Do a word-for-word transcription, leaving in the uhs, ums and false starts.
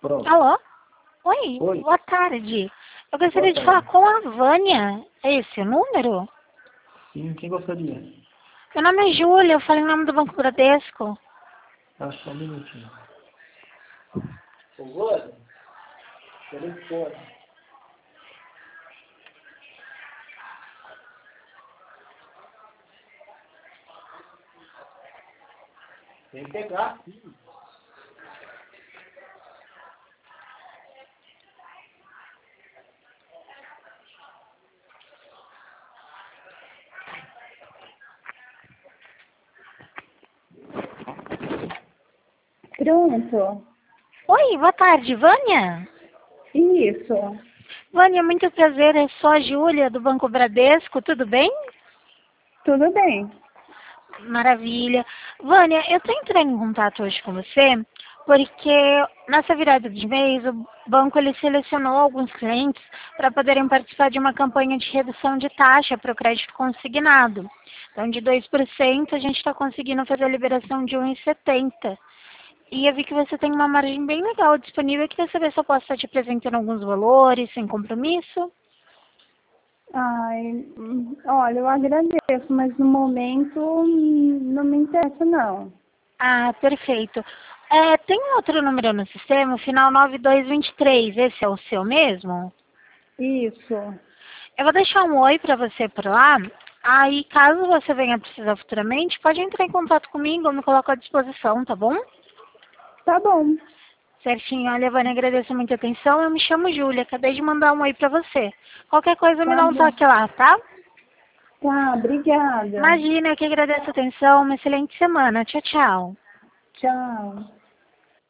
Pronto. Alô? Oi, Oi. boa tarde. Eu gostaria Boa de falar tarde. com a Vânia. É esse o número? Sim, quem gostaria? Meu nome é Júlia, eu falei em nome do Banco Bradesco. Ah, só um minutinho. Ô, Vânia, telefone. Tem que pegar, sim. Pronto. Oi, boa tarde, Vânia? Isso. Vânia, muito prazer, é só a Júlia do Banco Bradesco, tudo bem? Tudo bem. Maravilha. Vânia, eu estou entrando em contato hoje com você porque nessa virada de mês o banco ele selecionou alguns clientes para poderem participar de uma campanha de redução de taxa para o crédito consignado. Então, de dois por cento a gente está conseguindo fazer a liberação de um vírgula setenta. E eu vi que você tem uma margem bem legal disponível. Eu queria saber se eu posso estar te apresentando alguns valores sem compromisso. Ai, hum, olha, eu agradeço, mas no momento hum, não me interessa, não. Ah, perfeito. É, tem um outro número no sistema, final nove dois dois três. Esse é o seu mesmo? Isso. Eu vou deixar um oi para você por lá. Aí, caso você venha precisar futuramente, pode entrar em contato comigo, eu me coloco à disposição, tá bom? Tá bom. Certinho. Olha, Vânia, agradeço muito a atenção. Eu me chamo Júlia, acabei de mandar um oi para você. Qualquer coisa, me Tá dá um bom. toque lá, tá? Tá, obrigada. Imagina, eu que agradeço a atenção. Uma excelente semana. Tchau, tchau. Tchau.